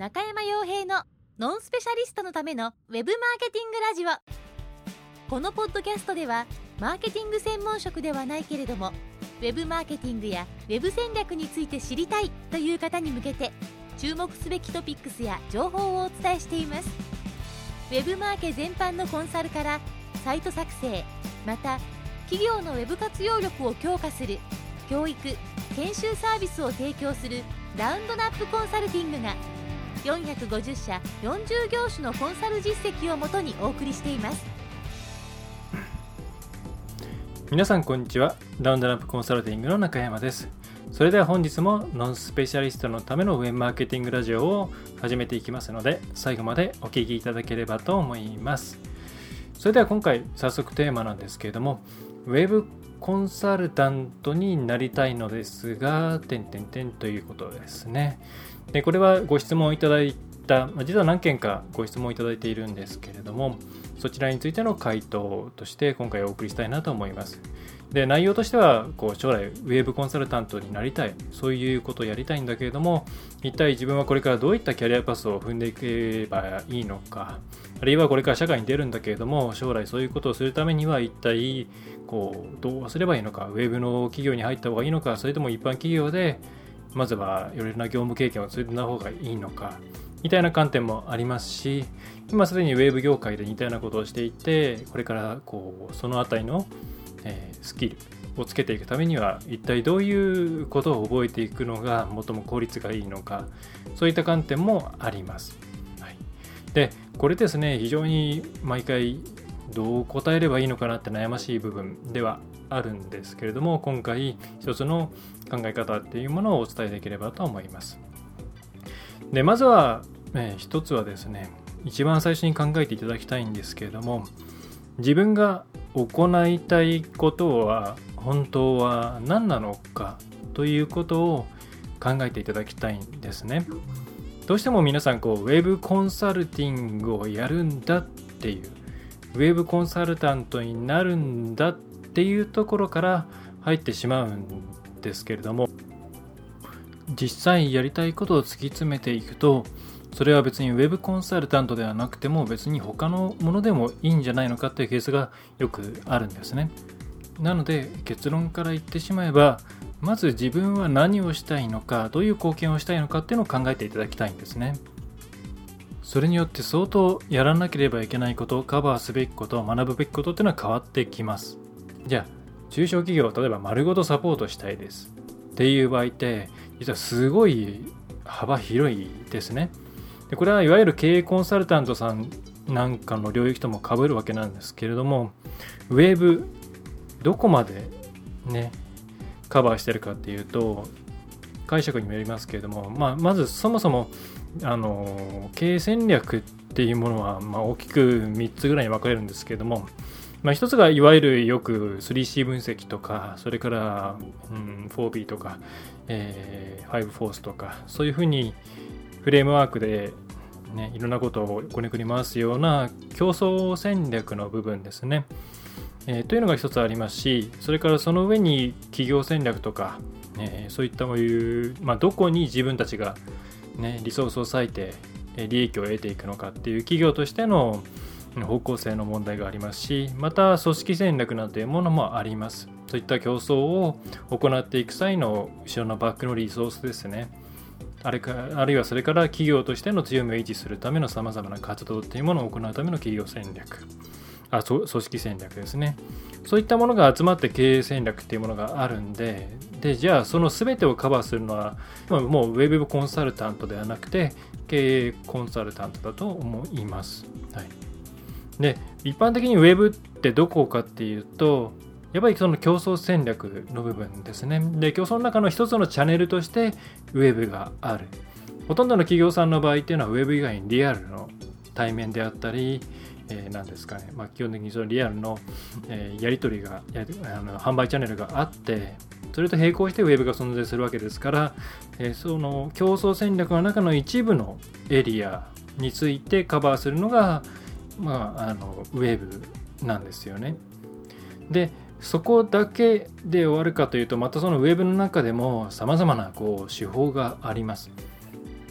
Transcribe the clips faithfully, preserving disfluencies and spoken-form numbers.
中山洋平のノンスペシャリストのためのウェブマーケティングラジオ。このポッドキャストではマーケティング専門職ではないけれどもウェブマーケティングやウェブ戦略について知りたいという方に向けて注目すべきトピックスや情報をお伝えしています。ウェブマーケ全般のコンサルからサイト作成、また企業のウェブ活用力を強化する教育・研修サービスを提供するラウンドナップコンサルティングがよんひゃくごじゅっしゃよんじゅう業種のコンサル実績をもとにお送りしています。 皆さんこんにちは。ラウンドナップコンサルティングの中山です。それでは本日もノンスペシャリストのためのウェブマーケティングラジオを始めていきますので、最後までお聞きいただければと思います。それでは今回早速テーマなんですけれども、ウェブコンサルタントになりたいのですが、点々点ということですね。で、これはご質問いただいた、実は何件かご質問いただいているんですけれども、そちらについての回答として今回お送りしたいなと思います。で、内容としてはこう将来ウェブコンサルタントになりたい、そういうことをやりたいんだけれども、一体自分はこれからどういったキャリアパスを踏んでいけばいいのか、あるいはこれから社会に出るんだけれども、将来そういうことをするためには一体こうどうすればいいのか、ウェブの企業に入った方がいいのか、それとも一般企業でまずはいろいろな業務経験を積んだ方がいいのかみたいな観点もありますし、今すでにウェブ業界で似たようなことをしていて、これからこうそのあたりの、えー、スキルをつけていくためには一体どういうことを覚えていくのが最も効率がいいのか、そういった観点もあります。はい、でこれですね、非常に毎回どう答えればいいのかなって悩ましい部分ではあるんですけれども、今回一つの考え方っていうものをお伝えできればと思います。でまずは、えー、一つはですね、一番最初に考えていただきたいんですけれども、自分が行いたいことは本当は何なのかということを考えていただきたいんですね。どうしても皆さんこうウェブコンサルティングをやるんだっていう、ウェブコンサルタントになるんだっていうところから入ってしまうんですけれども、実際やりたいことを突き詰めていくと、それは別にウェブコンサルタントではなくても別に他のものでもいいんじゃないのかっていうケースがよくあるんですね。なので結論から言ってしまえば、まず自分は何をしたいのか、どういう貢献をしたいのかっていうのを考えていただきたいんですね。それによって相当やらなければいけないこと、カバーすべきこと、学ぶべきことっていうのは変わってきます。じゃあ中小企業、例えば丸ごとサポートしたいですっていう場合って、実はすごい幅広いですね。でこれはいわゆる経営コンサルタントさんなんかの領域とも被るわけなんですけれども、ウェブどこまでねカバーしてるかっていうと解釈にもよりますけれども、まあ、まずそもそもあの経営戦略っていうものは、まあ、大きくみっつぐらいに分かれるんですけれども、まあ、一つがいわゆるよく スリーシー 分析とか、それから、うん、フォービー とか、えー、ファイブフォースとか、そういうふうにフレームワークで、ね、いろんなことをこねくり回すような競争戦略の部分ですね、えー、というのが一つありますし、それからその上に企業戦略とか、えー、そういったこういう、まあ、どこに自分たちが、ね、リソースを割いて利益を得ていくのかっていう企業としての方向性の問題がありますし、また組織戦略なんていうものもあります。そういった競争を行っていく際の後ろのバックのリソースですね。あれか、あるいはそれから企業としての強みを維持するためのさまざまな活動っていうものを行うための企業戦略、あ、組織戦略ですね。そういったものが集まって経営戦略っていうものがあるんで、でじゃあその全てをカバーするのは、まあ、もうウェブコンサルタントではなくて経営コンサルタントだと思います。はい。で一般的にウェブってどこかっていうと、やっぱりその競争戦略の部分ですね。で競争の中の一つのチャンネルとしてウェブがある。ほとんどの企業さんの場合っていうのはウェブ以外にリアルの対面であったり、えー、何ですかね、まあ、基本的にそのリアルの、えー、やり取りがやあの販売チャンネルがあって、それと並行してウェブが存在するわけですから、えー、その競争戦略の中の一部のエリアについてカバーするのがまあ、あのウェブなんですよね。でそこだけで終わるかというと、またそのウェブの中でもさまざまなこう手法があります、ね。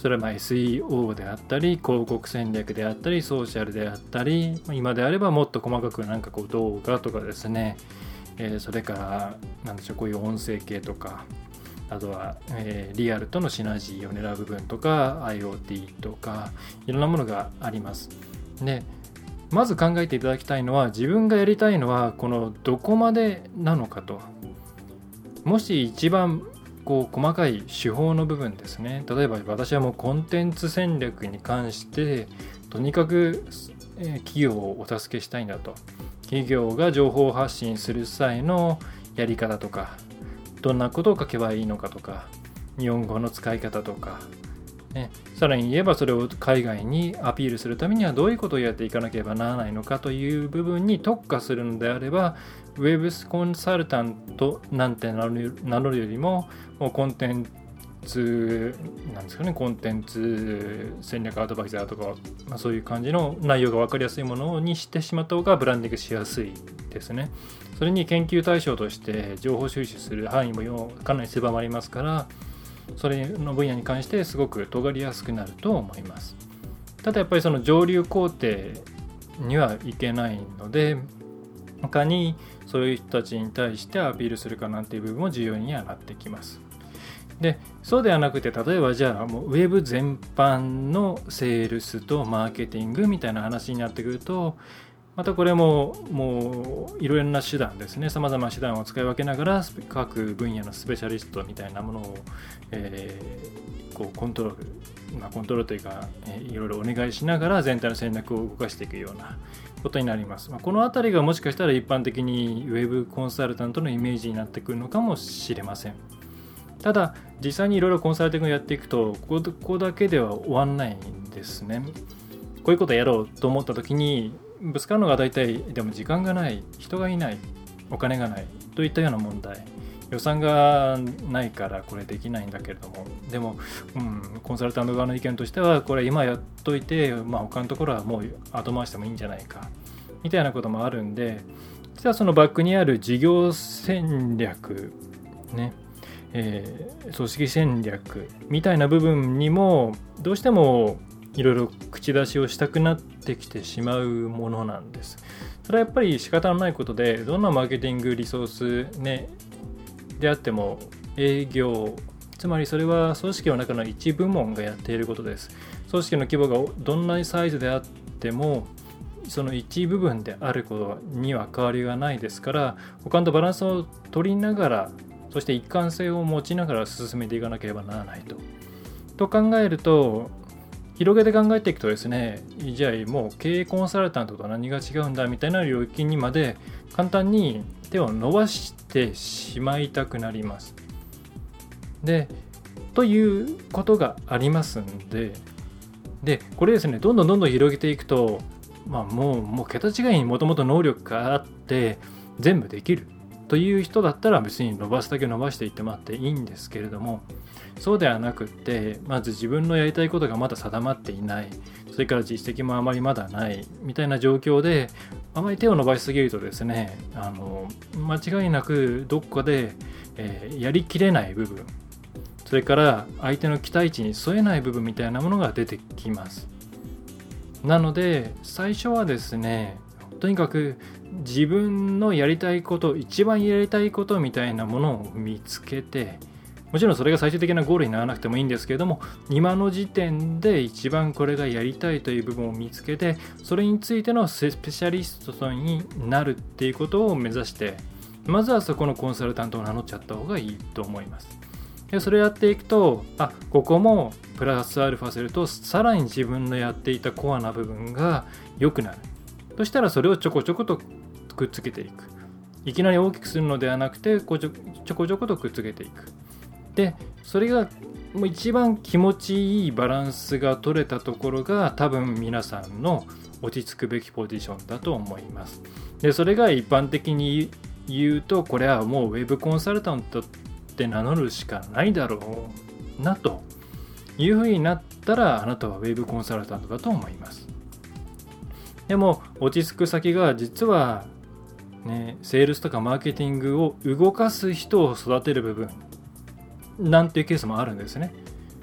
それはまあ エスイーオー であったり、広告戦略であったり、ソーシャルであったり、今であればもっと細かくなんかこう動画とかですね、えー、それからなんでしょう、こういう音声系とか、あとは、えー、リアルとのシナジーを狙う部分とか IoT とかいろんなものがあります。で、まず考えていただきたいのは、自分がやりたいのはこのどこまでなのかと。もし一番こう細かい手法の部分ですね。例えば私はもうコンテンツ戦略に関してとにかく、えー、企業をお助けしたいんだと。企業が情報発信する際のやり方とか、どんなことを書けばいいのかとか、日本語の使い方とか、ね、さらに言えばそれを海外にアピールするためにはどういうことをやっていかなければならないのかという部分に特化するのであれば、ウェブコンサルタントなんて名乗るよりも、もうコンテンツなんですかね、コンテンツ戦略アドバイザーとか、まあ、そういう感じの内容が分かりやすいものにしてしまった方がブランディングしやすいですね。それに研究対象として情報収集する範囲もかなり狭まりますから、それの分野に関してすごく尖りやすくなると思います。ただやっぱりその上流工程にはいけないので、他にそういう人たちに対してアピールするかなんていう部分も重要にはなってきます。で、そうではなくて、例えばじゃあもうウェブ全般のセールスとマーケティングみたいな話になってくると、またこれももういろいろな手段ですね、さまざまな手段を使い分けながら各分野のスペシャリストみたいなものを、えー、こうコントロール、まあ、コントロールというか、えー、いろいろお願いしながら全体の戦略を動かしていくようなことになります。まあ、このあたりがもしかしたら一般的にウェブコンサルタントのイメージになってくるのかもしれません。ただ実際にいろいろコンサルティングをやっていくと、ここだけでは終わんないんですね。こういうことをやろうと思った時にぶつかるのが大体、でも時間がない、人がいない、お金がないといったような問題、予算がないからこれできないんだけれども、でも、うん、コンサルタント側の意見としてはこれ今やっといて、まあ、他のところはもう後回してもいいんじゃないかみたいなこともあるんで、実はそのバックにある事業戦略ね、えー、組織戦略みたいな部分にもどうしてもいろいろ口出しをしたくなってきてしまうものなんです。それはやっぱり仕方のないことで、どんなマーケティングリソース、ね、であっても営業、つまりそれは組織の中の一部門がやっていることです。組織の規模がどんなサイズであってもその一部分であることには変わりがないですから、他とバランスを取りながら、そして一貫性を持ちながら進めていかなければならないと。と考えると、広げて考えていくとですね、じゃあもう経営コンサルタントと何が違うんだみたいな領域にまで簡単に手を伸ばしてしまいたくなります。で、ということがありますんで、で、これですね、どんどんどんどん広げていくと、まあもう、もう桁違いにもともと能力があって全部できるという人だったら別に伸ばすだけ伸ばしていってもらっていいんですけれども、そうではなくって、まず自分のやりたいことがまだ定まっていない、それから実績もあまりまだないみたいな状況で、あまり手を伸ばしすぎるとですね、あの間違いなくどこかで、えー、やりきれない部分、それから相手の期待値に添えない部分みたいなものが出てきます。なので最初はですね、とにかく自分のやりたいこと、一番やりたいことみたいなものを見つけて、もちろんそれが最終的なゴールにならなくてもいいんですけれども、今の時点で一番これがやりたいという部分を見つけて、それについてのスペシャリストになるっていうことを目指して、まずはそこのコンサルタントを名乗っちゃった方がいいと思います。で、それをやっていくと、あ、ここもプラスアルファするとさらに自分のやっていたコアな部分が良くなる。そしたらそれをちょこちょことくっつけていく。いきなり大きくするのではなくて、こうちょ、ちょこちょことくっつけていく。で、それがもう一番気持ちいいバランスが取れたところが多分皆さんの落ち着くべきポジションだと思います。で、それが一般的に言うと、これはもうウェブコンサルタントって名乗るしかないだろうなというふうになったら、あなたはウェブコンサルタントだと思います。でも落ち着く先が実はね、セールスとかマーケティングを動かす人を育てる部分なんていうケースもあるんですね。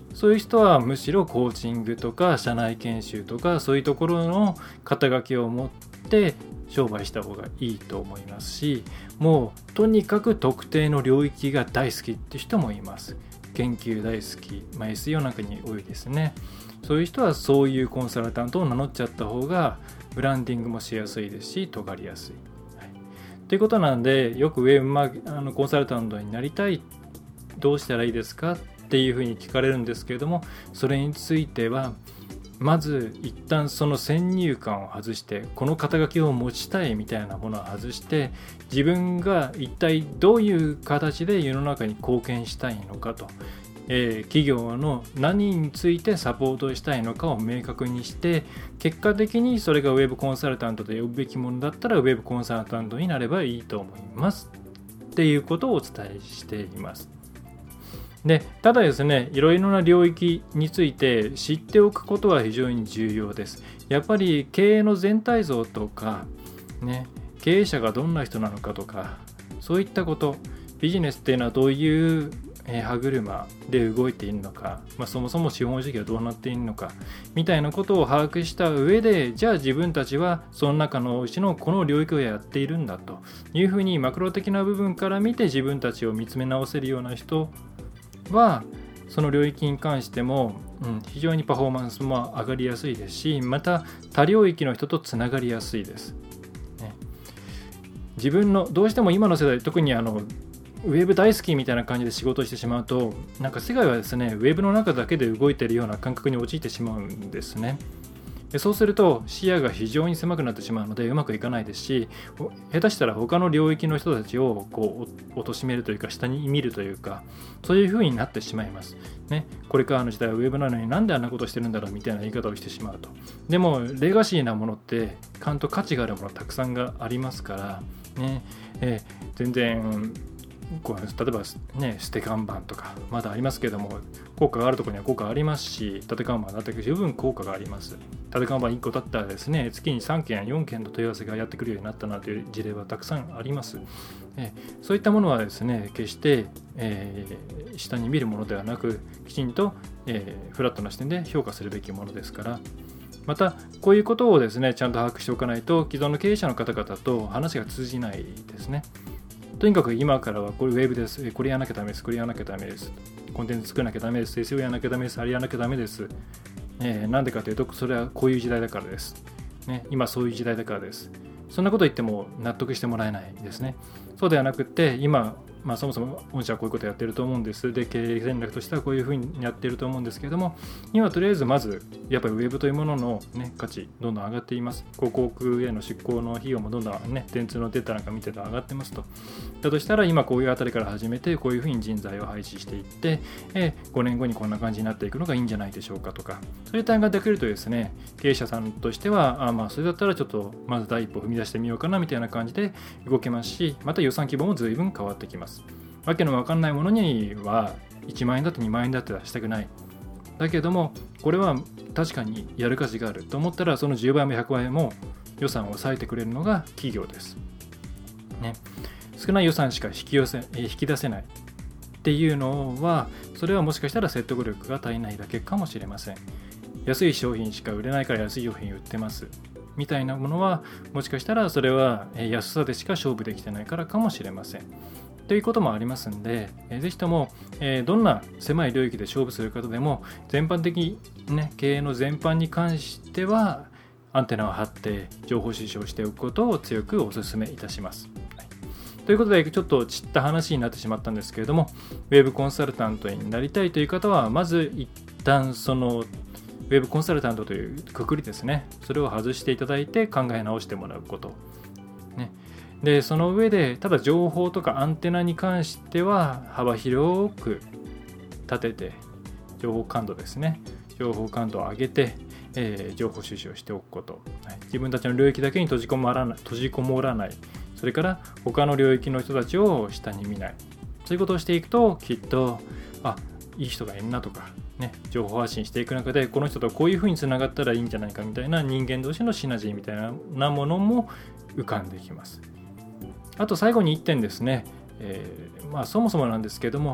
そういう人はむしろコーチングとか社内研修とかそういうところの肩書きを持って商売した方がいいと思いますし、もうとにかく特定の領域が大好きって人もいます。研究大好き、まあ、エスイーオー なんかに多いですね。そういう人はそういうコンサルタントを名乗っちゃった方がブランディングもしやすいですし、尖りやすい、はい、ということなんで、よくウェブマーあのコンサルタントになりたい、どうしたらいいですかっていうふうに聞かれるんですけれども、それについてはまず一旦その先入観を外して、この肩書きを持ちたいみたいなものを外して、自分が一体どういう形で世の中に貢献したいのかと、えー、企業の何についてサポートしたいのかを明確にして、結果的にそれがウェブコンサルタントで呼ぶべきものだったらウェブコンサルタントになればいいと思いますっていうことをお伝えしています。で、ただですね、いろいろな領域について知っておくことは非常に重要です。やっぱり経営の全体像とか、ね、経営者がどんな人なのかとか、そういったこと、ビジネスっていうのはどういう歯車で動いているのか、まあ、そもそも資本主義はどうなっているのかみたいなことを把握した上で、じゃあ自分たちはその中のうちのこの領域をやっているんだというふうにマクロ的な部分から見て自分たちを見つめ直せるような人は、その領域に関しても、うん、非常にパフォーマンスも上がりやすいですし、また他領域の人とつながりやすいです、ね、自分のどうしても今の世代、特にあのウェブ大好きみたいな感じで仕事をしてしまうと、なんか世界はですね、ウェブの中だけで動いているような感覚に陥ってしまうんですね。そうすると視野が非常に狭くなってしまうのでうまくいかないですし、下手したら他の領域の人たちをこう貶めるというか、下に見るというか、そういう風になってしまいます、ね、これからの時代はウェブなのになんであんなことしてるんだろうみたいな言い方をしてしまうと。でもレガシーなものってちゃんと価値があるものたくさんがありますからね、えー、全然こう例えば、ね、捨て看板とかまだありますけども、効果があるところには効果がありますし、立て看板だって十分効果があります。立て看板いっこだったらですね、月にさんけんよんけんの問い合わせがやってくるようになったなという事例はたくさんあります。えそういったものはですね、決して、えー、下に見るものではなく、きちんと、えー、フラットな視点で評価するべきものですから、またこういうことをですね、ちゃんと把握しておかないと、既存の経営者の方々と話が通じないですね。とにかく今からはこれウェブです。これやらなきゃダメです。これやらなきゃダメです。コンテンツ作らなきゃダメです。エスイーオー やらなきゃダメです。あれやらなきゃダメです。えー、なんでかというと、それはこういう時代だからです、ね。今そういう時代だからです。そんなこと言っても納得してもらえないですね。そうではなくって、今、まあ、そもそも御社はこういうことをやっていると思うんです。で、経営戦略としてはこういうふうにやっていると思うんですけれども、今とりあえずまずやっぱりウェブというものの、ね、価値どんどん上がっています。広告への出稿の費用もどんどんね、電通のデータなんか見てると上がってますと。だとしたら今こういうあたりから始めて、こういうふうに人材を配置していって、えごねんごにこんな感じになっていくのがいいんじゃないでしょうかとか、そういう点ができるとですね、経営者さんとしては、あまあそれだったらちょっとまず第一歩踏み出してみようかなみたいな感じで動けますし、また予算規模も随分変わってきます。わけのわかんないものにはいちまんえんだってにまんえんだって出したくない。だけどもこれは確かにやる価値があると思ったら、そのじゅうばいもひゃくばいも予算を割いてくれるのが企業です、ね、少ない予算しか引き寄せ引き出せないっていうのは、それはもしかしたら説得力が足りないだけかもしれません。安い商品しか売れないから安い商品売ってますみたいなものは、もしかしたらそれは安さでしか勝負できてないからかもしれませんということもありますので、ぜひともどんな狭い領域で勝負する方でも、全般的に、ね、経営の全般に関してはアンテナを張って情報収集をしておくことを強くお勧めいたします。はい、ということで、ちょっと散った話になってしまったんですけれども、ウェブコンサルタントになりたいという方は、まず一旦そのウェブコンサルタントというくくりですね、それを外していただいて考え直してもらうこと。ねでその上で、ただ情報とかアンテナに関しては幅広く立てて、情報感度ですね、情報感度を上げて、えー、情報収集をしておくこと、はい、自分たちの領域だけに閉じこもらない、閉じこもらない、それから他の領域の人たちを下に見ない、そういうことをしていくと、きっとあいい人がいるなとか、ね、情報発信していく中で、この人とこういうふうにつながったらいいんじゃないかみたいな、人間同士のシナジーみたいなものも浮かんできます。あと最後にいってんですね、えーまあ、そもそもなんですけども、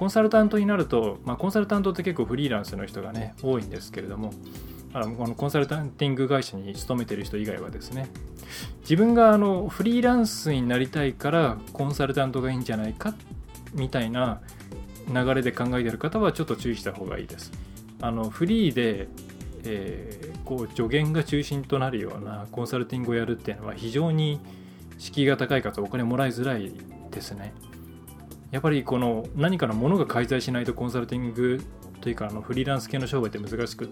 コンサルタントになると、まあ、コンサルタントって結構フリーランスの人がね多いんですけれども、あのこのコンサルタンティング会社に勤めてる人以外はですね、自分があのフリーランスになりたいからコンサルタントがいいんじゃないかみたいな流れで考えている方はちょっと注意した方がいいです。あのフリーで、えー、こう助言が中心となるようなコンサルティングをやるっていうのは非常に敷居が高いかつお金もらいづらいですね。やっぱりこの何かのものが介在しないとコンサルティングというかあのフリーランス系の商売って難しくって、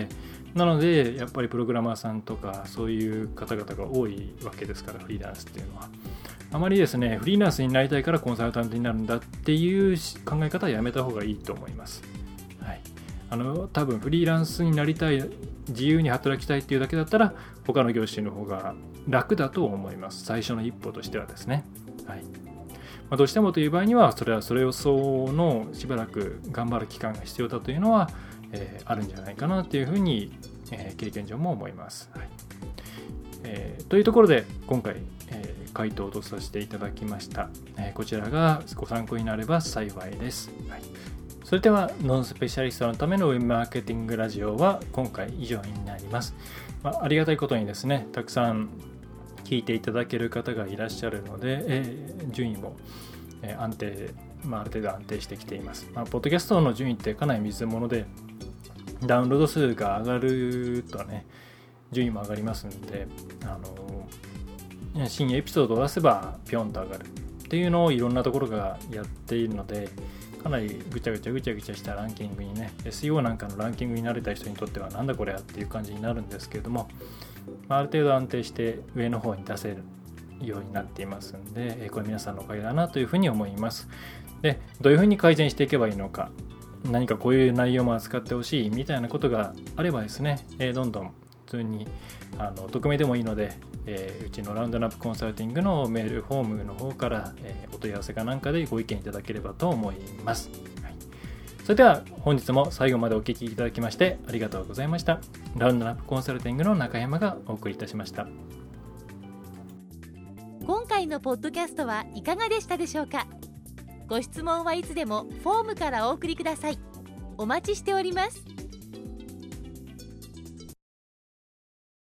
なのでやっぱりプログラマーさんとかそういう方々が多いわけですから、フリーランスっていうのはあまりですね、フリーランスになりたいからコンサルタントになるんだっていう考え方はやめた方がいいと思います。はい、あの多分フリーランスになりたい、自由に働きたいっていうだけだったら他の業種の方が楽だと思います。最初の一歩としてはですね。はい、まあ、どうしてもという場合にはそれはそれをそうのしばらく頑張る期間が必要だというのは、えー、あるんじゃないかなというふうに、えー、経験上も思います。はい、えー、というところで今回、えー、回答とさせていただきました。えー、こちらがご参考になれば幸いです。はい、それではノンスペシャリストのためのウェブマーケティングラジオは今回以上になります。まあ、ありがたいことにですね、たくさん聞いていただける方がいらっしゃるので、えー、順位も、えー、安定、まあ、ある程度安定してきています。まあ、ポッドキャストの順位ってかなり水物で、ダウンロード数が上がるとね、順位も上がりますので、あの新エピソードを出せばピョンと上がるっていうのをいろんなところがやっているので、かなりぐちゃぐちゃぐちゃぐちゃしたランキングにね、 エスイーオー なんかのランキングに慣れた人にとってはなんだこれやっていう感じになるんですけれども、ある程度安定して上の方に出せるようになっていますので、これ皆さんのおかげだなというふうに思います。で、どういうふうに改善していけばいいのか、何かこういう内容も扱ってほしいみたいなことがあればですね、どんどん普通にあの匿名でもいいので、えー、うちのラウンドナップコンサルティングのメールフォームの方から、えー、お問い合わせかなんかでご意見いただければと思います。はい、それでは本日も最後までお聞きいただきましてありがとうございました。ラウンドナップコンサルティングの中山がお送りいたしました。 今回のポッドキャストはいかがでしたでしょうか。ご質問はいつでもフォームからお送りください。お待ちしております。